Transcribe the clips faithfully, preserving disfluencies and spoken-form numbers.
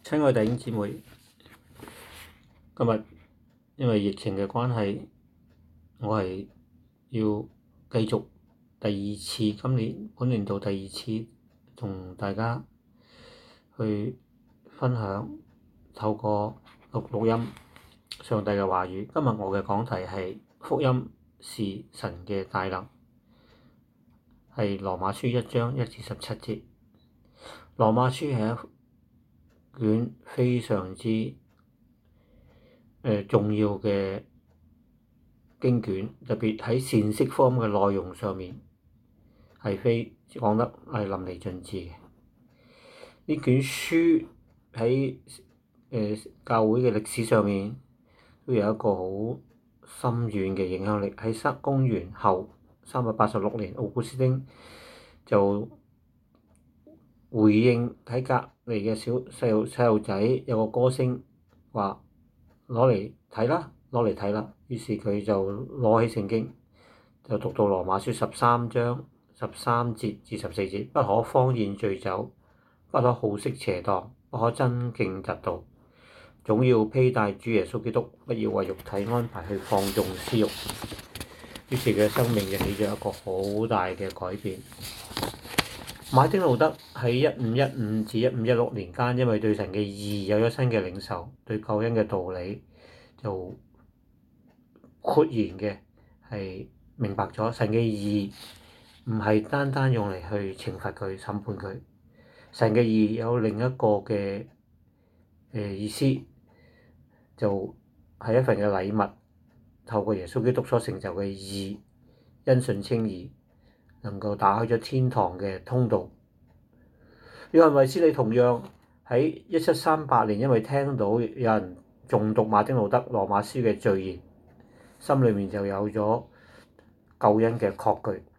親愛弟兄姊妹，今日因為疫情嘅關係，我係要繼續第二次今年本年度第二次同大家去分享，透過錄錄音上帝嘅話語。今日我嘅講題係福音是神嘅大能，係羅馬書一章一至十七節。羅馬書係一卷非常之誒、呃、重要嘅經卷，特別喺善釋福音嘅內容上面係非講得係淋漓盡致嘅。呢卷書喺誒、呃、教會嘅歷史上面都有一個好深遠嘅影響力。喺公元後三百八十六年，奧古斯丁就回應喺隔離嘅小細路細路仔有個歌聲話攞嚟睇啦，攞嚟睇啦。於是佢就攞起聖經就讀到羅馬書十三章十三節至十四節，不可荒宴醉酒，不可好色邪蕩，不可爭競嫉妒，總要披戴主耶穌基督，不要為肉體安排去放縱私慾。於是佢嘅生命就起咗一個好大嘅改變。馬丁路德喺一五一五至一五一六年間，因為對神嘅義有咗新嘅領受，對救恩嘅道理就豁然嘅係明白咗，神嘅義唔係單單用嚟去懲罰佢、審判佢，神嘅義有另一個嘅誒意思，就係、是、一份嘅禮物，透過耶穌基督所成就嘅義，因信稱義，能夠打開咗天堂嘅通道。約翰衛斯理同樣喺一七三八年，因為聽到有人誦讀馬丁路德羅馬書嘅序言，心裏面就有咗救恩嘅確據。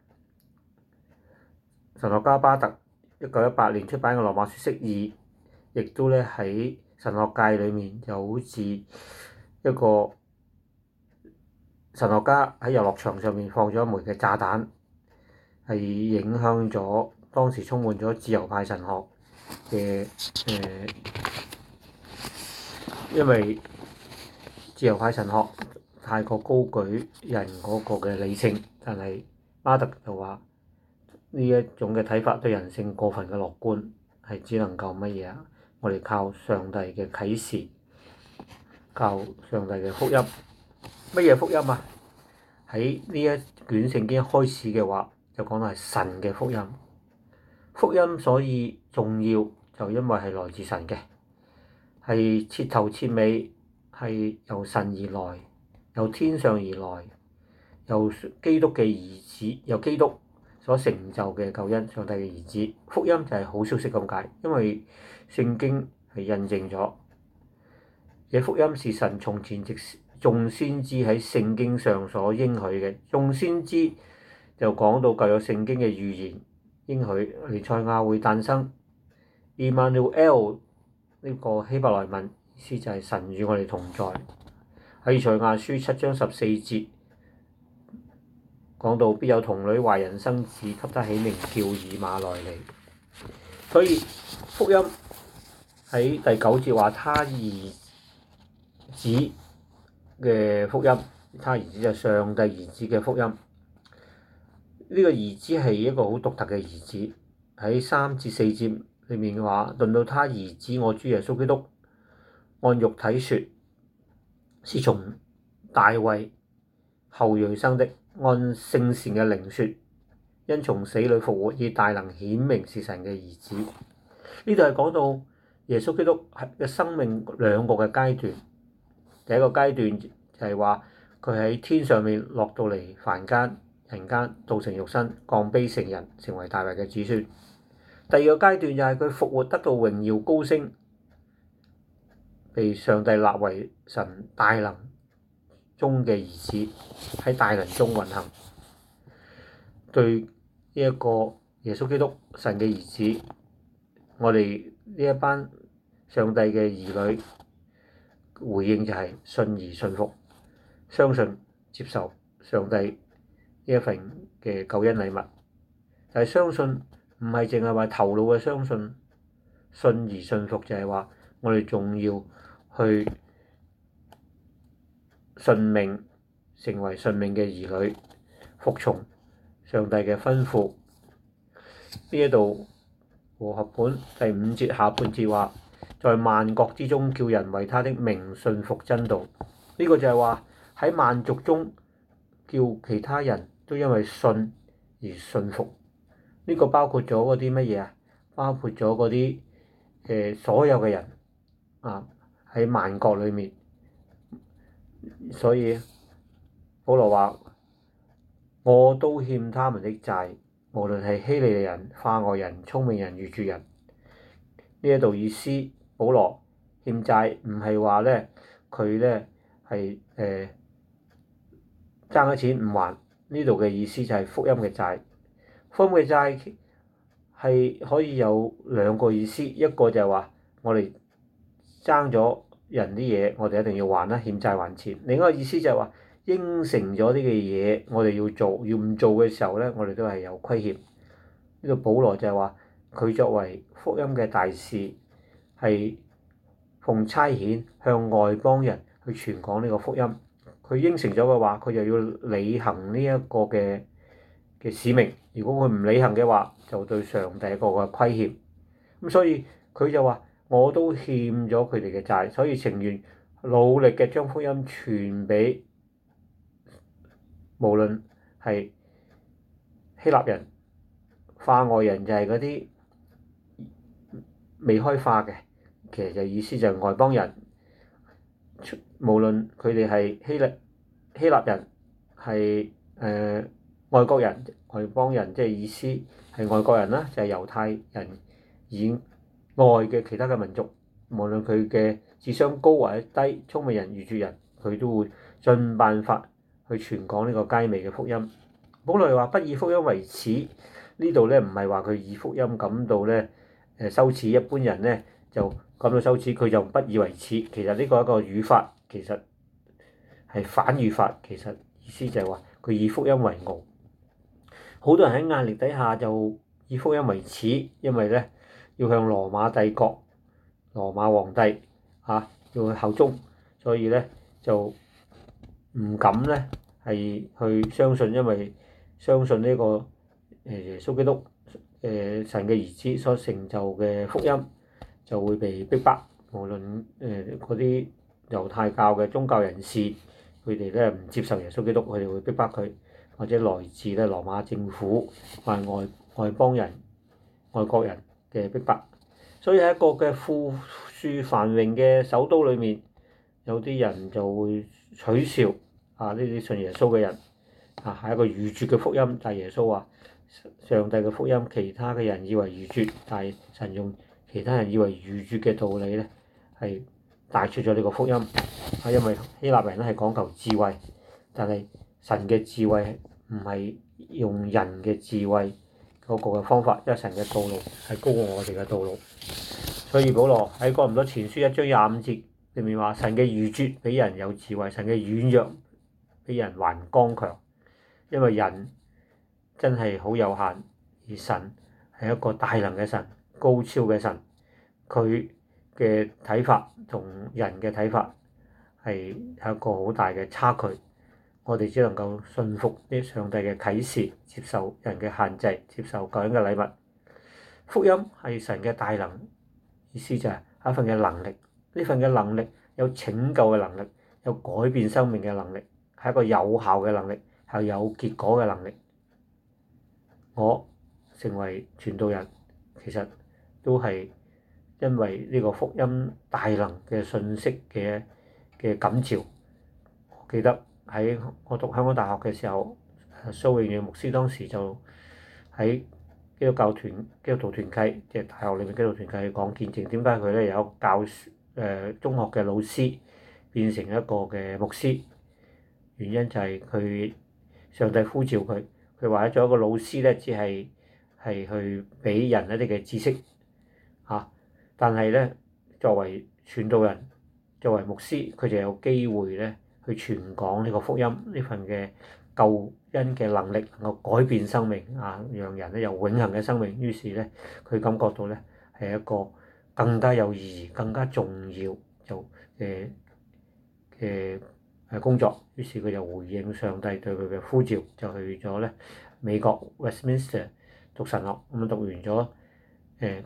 神學家巴特一九一八年出版嘅羅馬書釋義，亦都咧喺神學界裏面就好似一個神學家喺遊樂場上面放咗一枚嘅炸彈，係影響咗當時充滿咗自由派神學嘅誒、呃，因為自由派神學太過高舉人嗰個嘅理性，但係巴特就話呢一種嘅睇法對人性過分嘅樂觀，係只能夠乜嘢啊？我哋靠上帝嘅啟示，靠上帝嘅福音。乜嘢福音啊？喺呢一卷聖經開始嘅話，就講到係神嘅福音。福音所以重要，就因為係來自神嘅，係徹頭徹尾係由神而來，由天上而來，由基督嘅兒子，由基督所成就嘅救恩，上帝嘅兒子。福音就係好消息咁解，因為聖經係印證咗，嘅福音是神從前藉眾先知喺聖經上所應許嘅。眾先知就講到舊約聖經嘅預言，應許彌賽亞會誕生。Emmanuel 呢個希伯來文意思就係神與我哋同在。喺以賽亞書七章十四節講到必有童女懷孕生子，給他起名叫以馬內利。所以福音喺第九節話他兒子嘅福音，他兒子就係上帝兒子嘅福音。呢、這個兒子係一個好獨特嘅兒子。喺三至四節裏面嘅話，論到他兒子我主耶穌基督，按肉體說是從大衛後裔生的，按聖善嘅靈說因從死裏復活，以大能顯明是神嘅兒子。呢度係講到耶穌基督嘅生命兩個嘅階段。第一個階段就係話佢喺天上面落到嚟凡間人間，道成肉身，降卑成人，成為大衛嘅子孫。第二個階段就係佢復活得到榮耀高升，被上帝立為神大能中嘅兒子，喺大能中運行。對呢一個耶穌基督神嘅兒子，我哋呢一班上帝嘅兒女回應就係信而信服，相信接受上帝呢一份嘅救恩禮物。但係、就是、相信唔係淨係話頭腦嘅相信，信而信服就係話我哋仲要去順命，成為順命嘅兒女，服從上帝嘅吩咐。呢一度和合本第五節下半節話，在萬國之中叫人為他的名信服真道。呢、這個就係話喺萬族中叫其他人都因為信而信服。呢、這個包括咗嗰啲乜嘢啊？包括咗嗰啲誒所有嘅人啊，喺萬國裏面。所以保羅話：我都欠他們的債，無論係希利尼人、化外人、聰明人、愚拙人。呢一度意思，保羅欠債唔係話咧佢咧係誒爭咗錢唔還。呢度嘅意思就係福音嘅債。福音嘅債係可以有兩個意思，一個就係話我哋爭咗人啲嘢，我哋一定要還啦，欠債還錢。另一個意思就係話應承咗啲嘅嘢，我哋要做，要唔做嘅時候咧，我哋都係有虧欠。呢度保羅就係話佢作為福音嘅大使，係奉差遣向外邦人去傳講呢個福音。佢應承咗嘅話，佢就要履行呢一個嘅嘅使命。如果佢唔履行嘅話，就對上帝一個嘅虧欠。咁所以佢就話：我都欠咗佢哋嘅債，所以情願努力嘅將福音傳俾無論係希臘人、化外人，就係嗰啲未開化嘅，其實就意思就係外邦人。無論佢哋係希臘希臘人，係誒、呃、外國人、外邦人，即係意思係外國人啦，就係、是、猶太人以外嘅其他嘅民族，無論佢嘅智商高或者低，聰明人、愚拙人，佢都會盡辦法去傳講呢個佳美嘅福音。保羅話：不以福音為恥。呢度咧唔係話佢以福音感到咧誒羞恥，一般人咧就感到羞恥，佢就不以為恥。其實呢個一個語法，其實係反語法，其實意思就係話佢以福音為傲。好多人喺壓力底下就以福音為恥，因為咧要向羅馬帝國、羅馬皇帝嚇、啊、要去效忠，所以咧就唔敢咧係去相信，因為相信呢、這個誒耶穌基督誒、呃、神嘅兒子所成就嘅福音，就會被逼迫。無論誒嗰啲猶太教嘅宗教人士，佢哋咧唔接受耶穌基督，佢哋會逼迫佢，或者來自咧羅馬政府或係外外邦人、外國人嘅逼迫。所以喺一個嘅富庶繁榮嘅首都裏面，有啲人就會取笑啊呢啲信耶穌嘅人啊，係一個愚拙嘅福音。但係耶穌話上帝嘅福音，其他嘅人以為愚拙，但係神用其他人以為愚拙嘅道理咧，係帶出咗呢個福音。啊，因為希臘人咧係講求智慧，但係神嘅智慧唔係用人嘅智慧嗰個嘅方法，因為神嘅道路係高過我哋嘅道路。所以保羅喺哥林多前書一章廿五節裏面話：神嘅愚拙比人有智慧，神嘅軟弱比人還剛強。因為人真係好有限，而神係一個大能嘅神，高超嘅神。佢嘅睇法同人嘅睇法係有一個好大嘅差距。我哋只能夠信服啲上帝嘅啟示，接受人嘅限制，接受救恩嘅禮物。福音係神嘅大能，意思就係一份嘅能力。呢份嘅能力有拯救嘅能力，有改變生命嘅能力，係一個有效嘅能力，係有結果嘅能力。我成為傳道人，其實都係因為呢個福音大能嘅信息嘅嘅感召。我記得喺我讀香港大學嘅時候，蘇永遠牧師當時就喺基督教團基督徒團契，即係大學裏面基督徒團契講見證，點解佢咧有教誒、呃、中學嘅老師變成一個嘅牧師？原因就係佢上帝呼召佢，佢話做一個老師咧，只係係去俾人一啲嘅知識嚇、啊，但係咧作為傳道人、作為牧師，佢就有機會咧去傳講呢個福音，呢份嘅救恩嘅能力能夠改變生命啊，讓人咧有永恆嘅生命。於是咧，佢感覺到咧係一個更加有意義、更加重要就嘅嘅誒工作。於是佢就回應上帝對佢嘅呼召，就去咗咧美國 Westminster 讀神學。咁讀完咗誒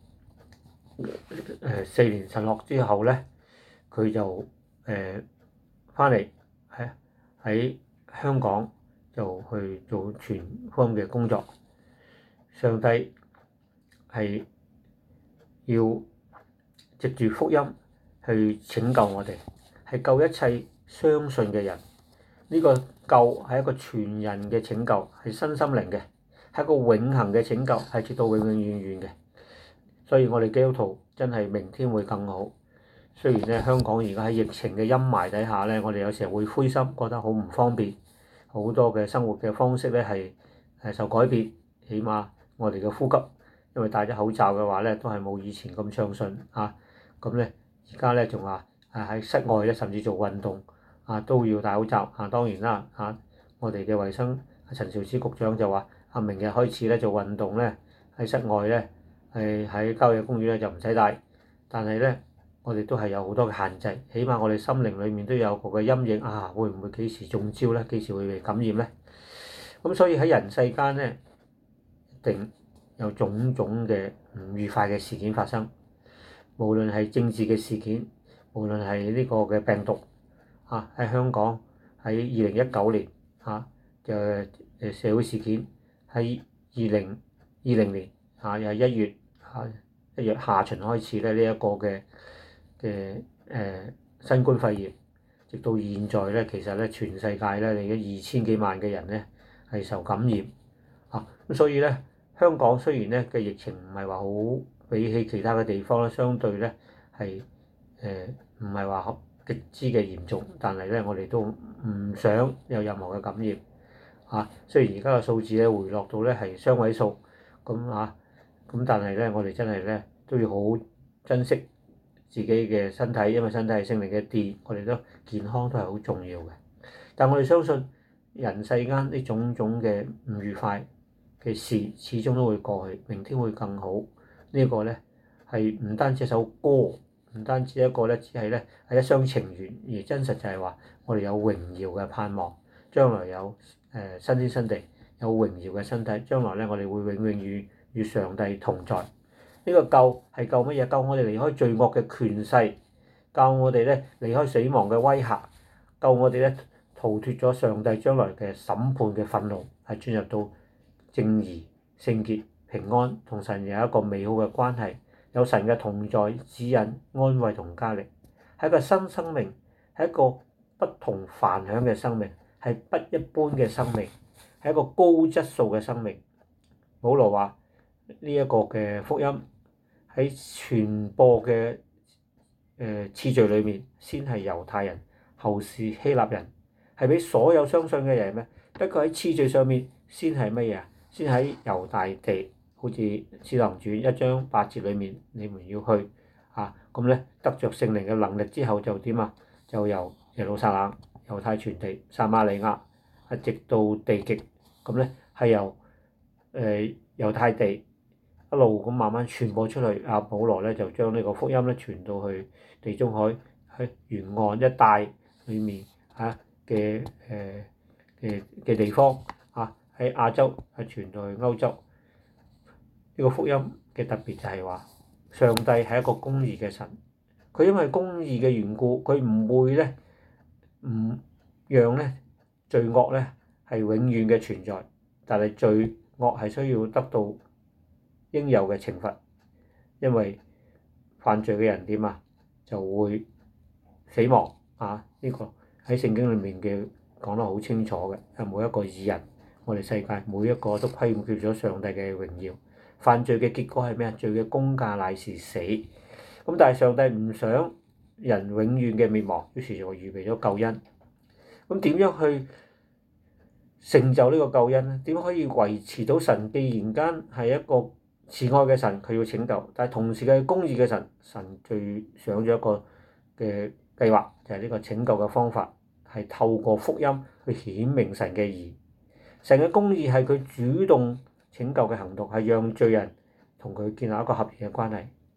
誒四年神學之後咧，佢就誒翻嚟喺喺香港就去做全方嘅工作。上帝係要藉住福音去拯救我哋，係救一切相信嘅人。呢個救係一個全人嘅拯救，係身心靈嘅，係一個永恆嘅拯救，係直到永永遠遠嘅。所以我哋基督徒真係明天會更好。雖然咧香港而家喺疫情嘅陰霾底下咧，我哋有時候會灰心，覺得好唔方便，好多嘅生活嘅方式咧係係受改變。起碼我哋嘅呼吸，因為戴咗口罩嘅話咧，都係冇以前咁暢順啊。咁咧而家咧仲話係喺室外咧，甚至做運動啊都要戴口罩啊。當然啦啊，我哋嘅衞生陳肇始局長就話啊，明日開始咧做運動咧喺室外咧係喺郊野公園咧就唔使戴，但係咧我哋都係有好多嘅限制。起碼我哋心靈裡面都有個嘅陰影啊，會唔會幾時中招咧？幾時會被感染咧？咁所以喺人世間咧，一定有種種嘅唔愉快嘅事件發生，無論係政治嘅事件，無論係呢個嘅病毒啊，喺香港喺二零一九年啊嘅誒社會事件，喺二零二零年啊又係一月啊一月下旬開始咧呢一個嘅嘅誒新冠肺炎，直到現在咧，其實咧全世界咧，你嘅二千幾萬嘅人咧係受感染啊，咁所以咧香港雖然咧嘅疫情唔係話好比起其他嘅地方咧，相對咧係誒唔係話極之嘅嚴重，但係咧我哋都唔想有任何嘅感染啊。雖然而家嘅數字咧回落到咧係雙位數咁啊，咁但係咧我哋真係咧都要好珍惜自己嘅身體，因為身體係聖靈嘅殿，我哋都健康都係好重要嘅。但我哋相信人世間呢種種嘅唔愉快嘅事，始終都會過去，明天會更好。呢個咧係唔單止一首歌，唔單止一個咧，只係咧係一廂情願，而真實就係話我哋有榮耀嘅盼望，將來有誒新天新地，有榮耀嘅身體，將來咧我哋會永永遠與上帝同在。呢個救係救乜嘢？救我哋離開罪惡嘅權勢，救我哋咧離開死亡嘅威嚇，救我哋咧逃脫咗上帝將來嘅審判嘅憤怒，係進入到正義、聖潔、平安，同神有一個美好嘅關係，有神嘅同在、指引、安慰同加力，係一個新生命，係一個不同凡響嘅生命，係不一般嘅生命，係一個高質素嘅生命。保羅話呢一個嘅福音喺傳播嘅誒次序裏面，先係猶太人，後是希臘人，係俾所有相信嘅人咩？不過喺次序上面，先係乜嘢啊？先喺猶大地，好似《使徒行傳》一章八節裏面，你們要去啊，咁咧得着聖靈嘅能力之後就點啊？就由耶路撒冷、猶太全地、撒瑪利亞，係直到地極，咁咧係由誒猶太地一路咁慢慢傳播出去。阿保羅咧就將呢個福音咧傳到去地中海喺沿岸一帶裏面嚇嘅誒嘅嘅地方啊，喺亞洲係傳到去歐洲。呢個福音嘅特別就係話，上帝係一個公義嘅神，佢因為公義嘅緣故，佢唔會咧唔讓咧罪惡咧係永遠嘅存在，但係罪惡係需要得到應有嘅懲罰，因為犯罪嘅人點啊就會死亡啊！呢個喺聖經裏面嘅講得好清楚嘅，係每一個義人，我哋世界每一個都虧缺咗上帝嘅榮耀。犯罪嘅結果係咩啊？罪嘅工價乃是死。咁但係上帝唔想人永遠嘅滅亡，於是就預備咗救恩。咁點樣去成就呢個救恩咧？點可以維持到神既然間係一個慈愛嘅神，佢要拯救，但係同時嘅公義嘅神，神最想咗一個嘅計劃，就係呢個拯救嘅方法係透過福音去顯明神嘅義。神嘅公義係佢主動拯救嘅行動，係讓罪人同佢建立一個合宜嘅關係。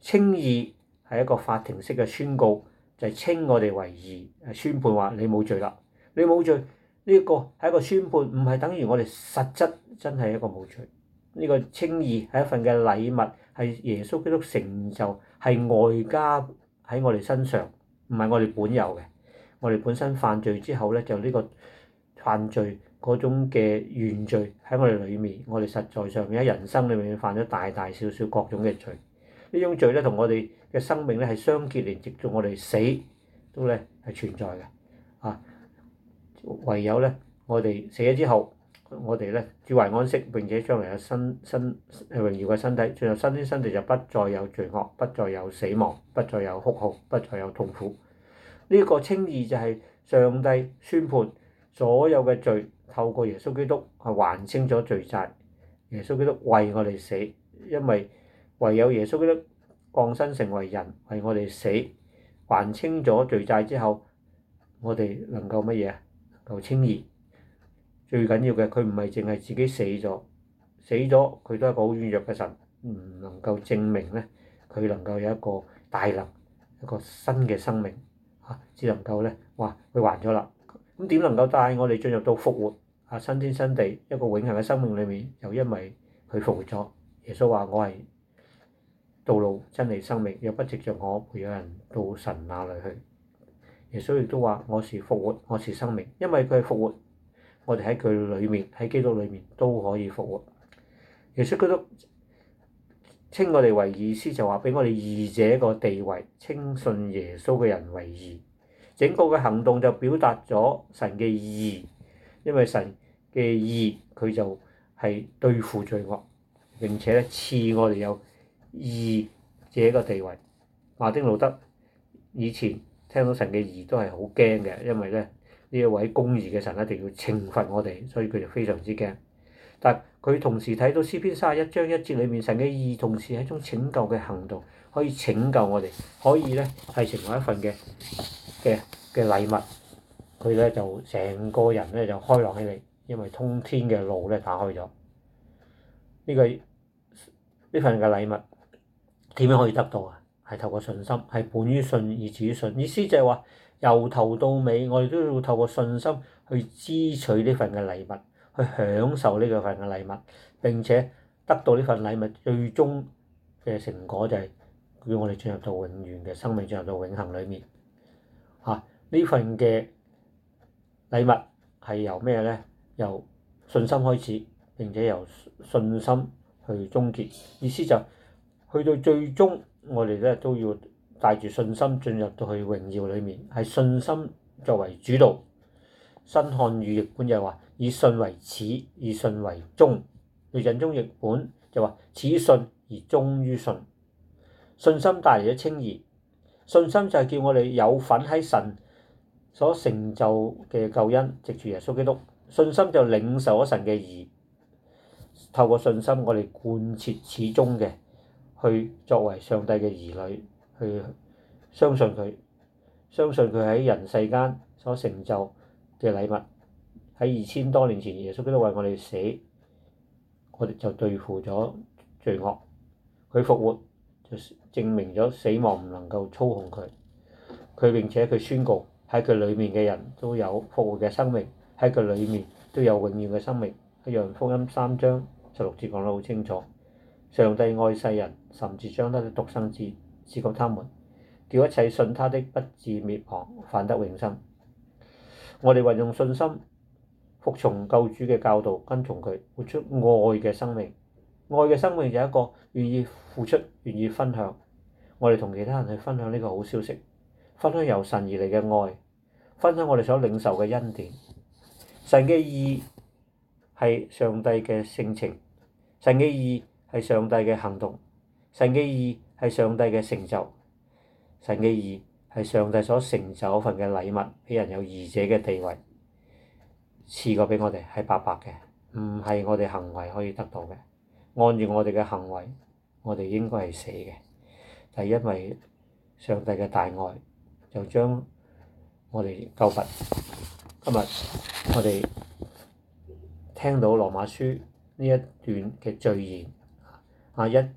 稱義係一個法庭式嘅宣告，就係、是、稱我哋為義，宣判話你冇罪啦，你冇罪。呢、這個係一個宣判，唔係等於我哋實質真係一個冇罪。呢、這個稱義係一份嘅禮物，係耶穌基督成就，係外加喺我哋身上，唔係我哋本有嘅。我哋本身犯罪之後咧，就呢個犯罪嗰種嘅原罪喺我哋裏面，我哋實在上面喺人生裏面犯咗大大小小各種嘅罪。呢種罪咧同我哋嘅生命咧係相結連，直到我哋死都咧係存在嘅。啊！唯有咧，我哋死咗之後，我哋咧主懷安息，並且將來有新新榮耀嘅身體，進入新天新地，就不再有罪惡，不再有死亡，不再有哭號，不再有痛苦。呢、這個稱義就係上帝宣判所有嘅罪，透過耶穌基督係還清咗罪債。耶穌基督為我哋死，因為唯有耶穌基督降生成為人，為我哋死，還清咗罪債之後，我哋能夠乜嘢啊？能夠稱義。最緊要嘅，佢唔係淨係自己死咗，死咗佢都係一個好軟弱嘅神，唔能夠證明咧佢能夠有一個大能，一個新嘅生命嚇，只能夠咧哇佢還咗啦。咁點能夠帶我哋進入到復活啊新天新地一個永恆嘅生命裏面？又因為佢復活咗。耶穌話：我係道路、真理、生命，若不藉著我，沒有人到神那裡去。耶穌亦都話：我是復活，我是生命，因為佢係復活。我哋喺佢裏面，喺基督裏面都可以復活。耶穌基督稱我哋為義，意思就話俾我哋義者個地位，稱信耶穌嘅人為義。整個嘅行動就表達咗神嘅義，因為神嘅義佢就係對付罪惡，並且咧賜我哋有義者個地位。馬丁路德以前聽到神嘅義都係好驚嘅，因為咧呢一位公義嘅神一定要懲罰我哋，所以佢就非常之驚。但佢同時睇到詩篇三十一章一節裏面，神嘅義同時係一種拯救嘅行動，可以拯救我哋，可以咧係成為一份嘅嘅嘅禮物。佢咧就成個人咧就開朗起嚟，因為通天嘅路咧打開咗。呢、這個呢份嘅禮物點樣可以得到啊？係透過信心，係本於信以至於信。意思就係話，由頭到尾，我哋都要透過信心去支取呢份嘅禮物，去享受呢個份嘅禮物，並且得到呢份禮物最終嘅成果就係叫我哋進入到永遠嘅生命，進入到永恆裏面。嚇、啊！呢份嘅禮物係由咩咧？由信心開始，並且由信心去終結。意思就去到最終，我哋咧都要帶住信心進入到去榮耀裏面，係信心作為主導。新漢語譯本就係話以信為始，以信為終。雷振中譯本就話始信而終於信。信心帶嚟咗稱義，信心就係叫我哋有份喺神所成就嘅救恩，藉住耶穌基督。信心就領受咗神嘅義，透過信心我哋貫徹始終嘅去作為上帝嘅兒女，去相信佢，相信佢喺人世間所成就嘅禮物。喺二千多年前，耶穌基督為我哋死，我哋就對付咗罪惡。佢復活就證明咗死亡唔能夠操控佢。佢並且佢宣告喺佢裏面嘅人都有復活嘅生命，喺佢裏面都有永遠嘅生命。喺約翰福音三章十六節講得好清楚，上帝愛世人，甚至將他的獨生子賜給他們，叫一切信他的不至滅亡，反得永生。我哋運用信心服從救主嘅教導，跟從佢，活出愛嘅生命。愛嘅生命就係一個願意付出、願意分享。我哋同其他人去分享呢個好消息，分享由神而嚟嘅愛，分享我哋所領受嘅恩典。神嘅義係上帝嘅性情，神嘅義係上帝嘅行動，神嘅義係上帝嘅成就，神嘅義係上帝所成就份嘅禮物，俾人有義者嘅地位，賜過俾我哋係白白嘅，唔係我哋行為可以得到嘅。按照我哋嘅行為，我哋應該係死嘅。但係因為上帝嘅大愛，就將我哋救拔。今日我哋聽到羅馬書呢一段嘅序言，啊一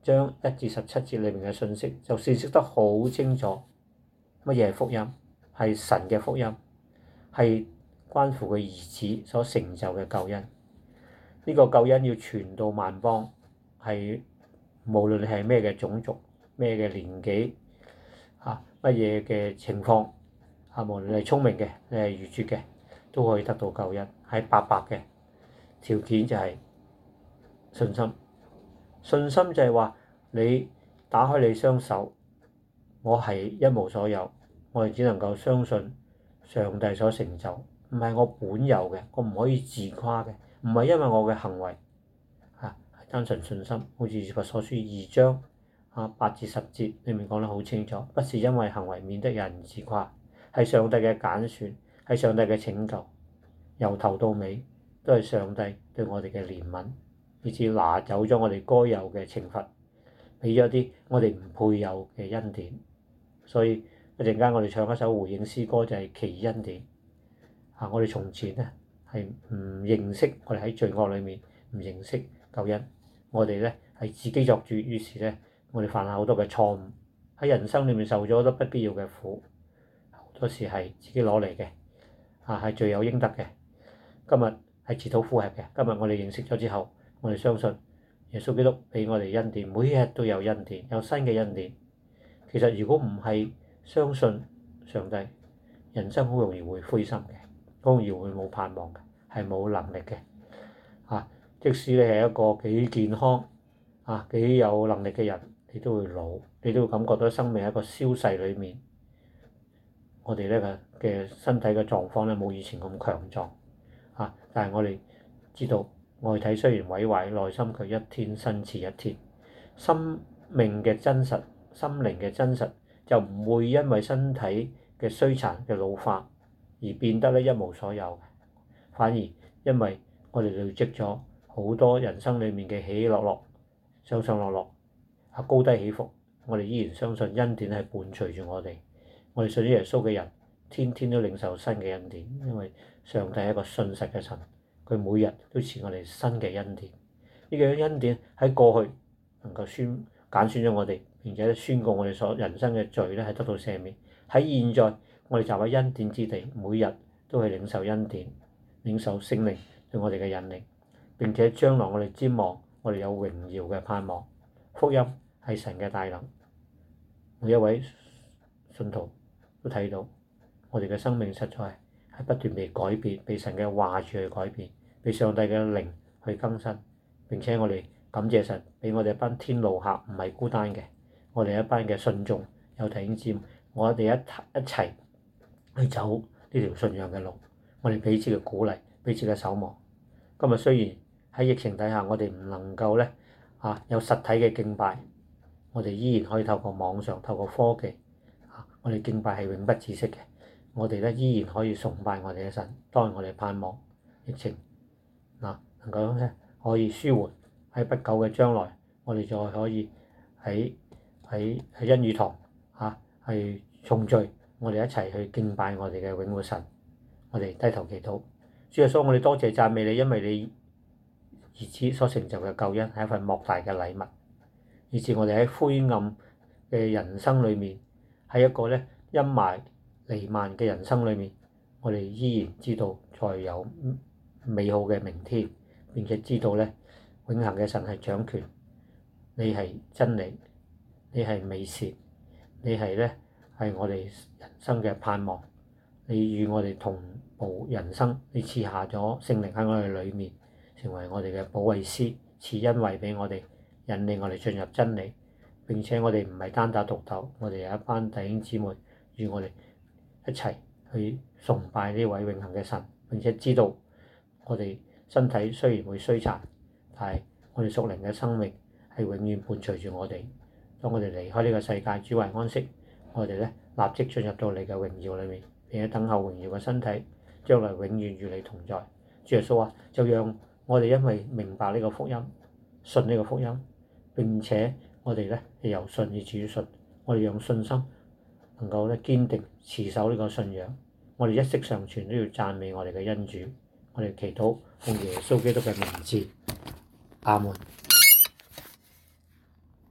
章一至十七節裏面嘅信息，就解釋得好清楚乜嘢係福音，係神嘅福音，係關乎佢兒子所成就嘅救恩。呢個救恩要傳到萬邦，係無論你係咩嘅種族、咩嘅年紀、啊乜嘢嘅情況，啊無論你係聰明嘅、你係愚拙嘅，都可以得到救恩。係白白嘅條件就係信心。信心就係話你打開你雙手，我係一無所有，我哋只能夠相信上帝所成就，唔係我本有嘅，我唔可以自誇嘅，唔係因為我嘅行為啊，係單純信心。好似以弗所書二章啊八至十節裏面講得好清楚，不是因為行為免得有人自誇，係上帝嘅揀選，係上帝嘅拯救，由頭到尾都係上帝對我哋嘅憐憫，以至拿走咗我哋該有嘅懲罰，俾咗啲我哋唔配有嘅恩典。所以一陣間我哋唱一首回應詩歌，就係奇恩典。啊！我哋從前咧係唔認識，我哋喺罪惡裏面唔認識救恩，我哋咧係自己作主，於是咧我哋犯下好多嘅錯誤，喺人生裏面受咗好多不必要嘅苦，好多時係自己攞嚟嘅，啊係罪有應得嘅。今日係自討苦吃嘅。今日我哋認識咗之後，我哋相信耶穌基督俾我哋恩典，每一日都有恩典，有新嘅恩典。其實如果唔係相信上帝，人生好容易會灰心嘅，好容易會冇盼望嘅，係冇能力嘅。啊，即使你係一個幾健康、啊幾有能力嘅人，你都會老，你都會感覺到生命喺一個消逝裏面。我哋咧嘅嘅身體嘅狀況咧冇以前咁強壯。啊，但係我哋知道外體雖然毀壞，內心卻一天新似一天。生命嘅真實，心靈嘅真實就唔會因為身體嘅衰殘嘅老化而變得咧一無所有，反而因為我哋累積咗好多人生裡面嘅起起落落、上上落落、啊高低起伏，我哋依然相信恩典係伴隨住我哋。我哋信咗耶穌嘅人，天天都領受新嘅恩典，因為上帝係一個信實嘅神，佢每日都賜我哋新嘅恩典。呢個恩典喺過去能夠宣揀選咗我哋，並且宣告我哋所人生嘅罪咧係得到赦免。喺現在，我哋站喺恩典之地，每日都係領受恩典，領受聖靈對我哋嘅引領。並且將來我哋瞻望，我哋有榮耀嘅盼望。福音係神嘅大能，每一位信徒都睇到，我哋嘅生命實在係不斷被改變，被神嘅話語去改變，被上帝嘅靈去更新。並且我哋感謝神，俾我哋一班天路客唔係孤單嘅，我哋一班嘅信眾有弟兄姊妹，我哋一一齊去走呢條信仰嘅路，我哋彼此嘅鼓勵，彼此嘅守望。今日雖然喺疫情底下，我哋唔能夠咧啊有實體嘅敬拜，我哋依然可以透過網上，透過科技啊，我哋敬拜係永不止息嘅。我哋咧依然可以崇拜我哋嘅神。當然我哋盼望疫情嗱能夠咧可以舒緩，喺不久嘅將來，我哋再可以喺喺喺恩語堂嚇係重聚，我哋一齊去敬拜我哋嘅永活神。我哋低頭祈禱，主耶穌，我哋多謝讚美你，因為你兒子所成就嘅救恩係一份莫大嘅禮物，以致我哋喺灰暗嘅人生裏面，喺一個咧陰霾瀰漫嘅人生裏面，我哋依然知道再有美好嘅明天，並且知道咧永恆嘅神係掌權，你係真理，你係美善，你係咧係我哋人生嘅盼望，你與我哋同步人生，你賜下咗聖靈喺我哋裏面，成為我哋嘅保惠師，賜恩惠俾我哋，引領我哋進入真理。並且我哋唔係單打獨鬥，我哋有一班弟兄姊妹與我哋一齊去崇拜呢位永恆嘅神。並且知道我哋身體雖然會衰殘，但係我哋屬靈嘅生命係永遠伴隨住我哋。當我哋離開呢個世界，主懷安息，我哋咧立即進入到你嘅榮耀裏面，並且等候榮耀嘅身體，將來永遠與你同在。主耶穌啊，就讓我哋因為明白呢個福音，信呢個福音，並且我哋咧由信而至於信，我哋用信心能夠咧堅定持守呢個信仰。我哋一息尚存都要讚美我哋嘅恩主。我哋祈禱奉耶穌基督嘅名字，阿門。